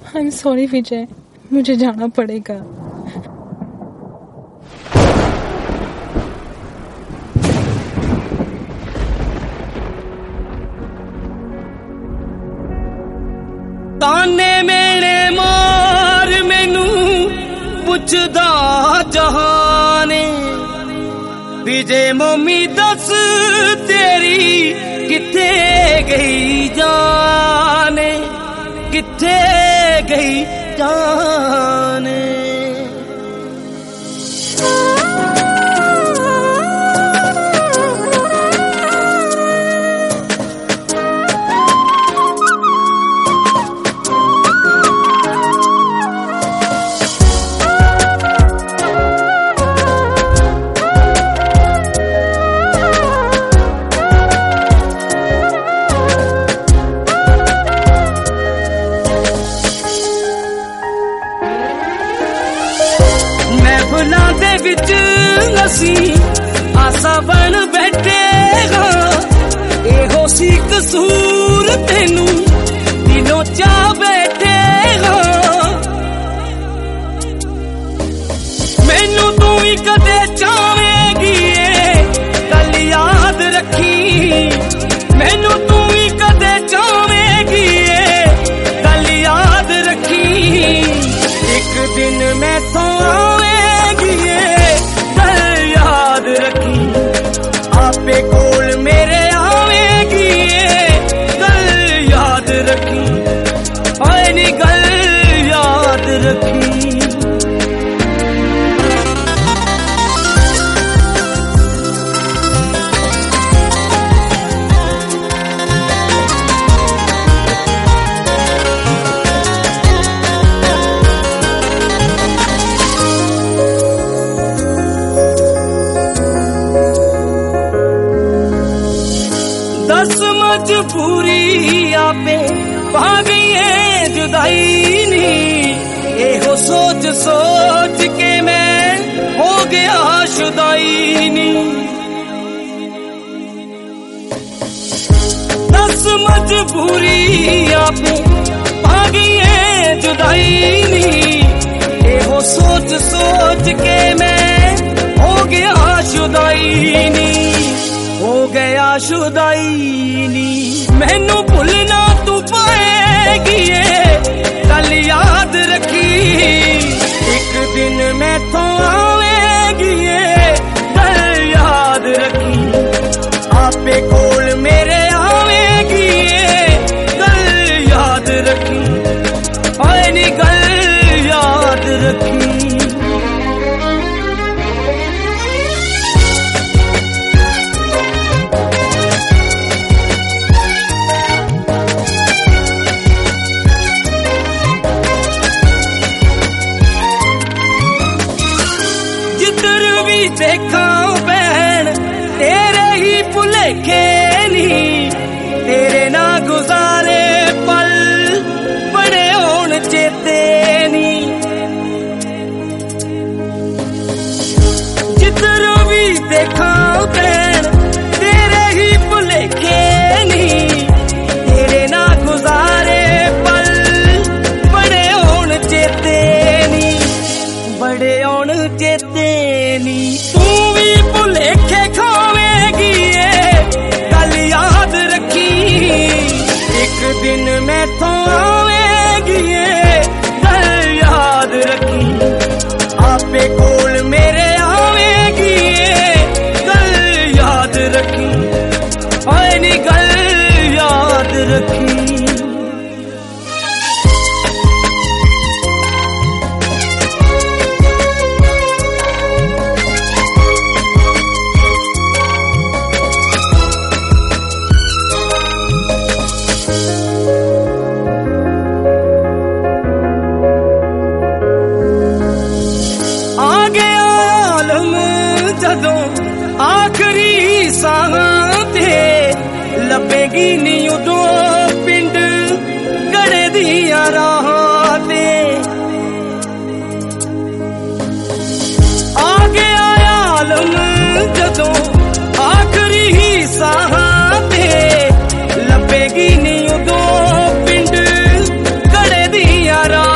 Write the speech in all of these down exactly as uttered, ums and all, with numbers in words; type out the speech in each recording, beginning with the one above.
I am sorry विजय, मुझे जाना पड़ेगा। ताने मेरे मार मैनू पुछदा जहाने, विजय मम्मी दस तेरी किथे गई जाने, किथे गई जाने। महफिलां दे विच असीं आसा बन बैठे हाँ, एहो सी कसूर तेनू दिलों चा बैठे हाँ। मैनू तू ही कदे चावेगी गल याद रखी, मैनू तू ही कदे चावेगी गल याद रखी। एक दिन मैं तो आपे कोल मेरे आवेगी गल याद रखी, ओए नी गल याद रखी। दस मजबूरी आपे पा गई है जुदाई नी, एहो सोच सोच के मैं हो गया शुदाई नी। दस मजबूरी आपे पा गई है जुदाई नी, एहो सोच सोच के मैं हो गया शुदाई नी, हो गया शुदाई नी। मैनू भुलना तू पाएगी गल याद रखी, एक दिन मैं तो आवेगी गल याद रखी। आपे कोल मेरे आवेगी गल याद रखी, ओए नी गल याद रखी। देखा बहन तेरे ही भुलेखे नी, तेरे ना गुजारे पल बड़े होन चेते नी। जिधर भी देखा बहन तेरे ही भुलेखे नी, तेरे ना गुजारे पल बड़े होन चेते नी, बड़े होन चेते नी। तू भी भुलेखे खावेगी गल याद रखी, एक दिन मैं तो आवेगी गल याद रखी। आपे कोल मेरे आवेगी गल याद रखी, ओए नी गल याद रखी। आखिरी साहां ते लभेगी नी उदों पिंड गड़े दियां राहां ते। आ गया आलम जदों आखिरी साहां ते लभेगी नी उदों पिंड गड़े दियां राहां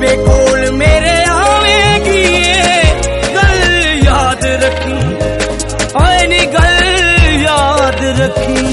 तेरे कोल मेरे आवेगी गल याद रखी, ओए नी गल याद रखी।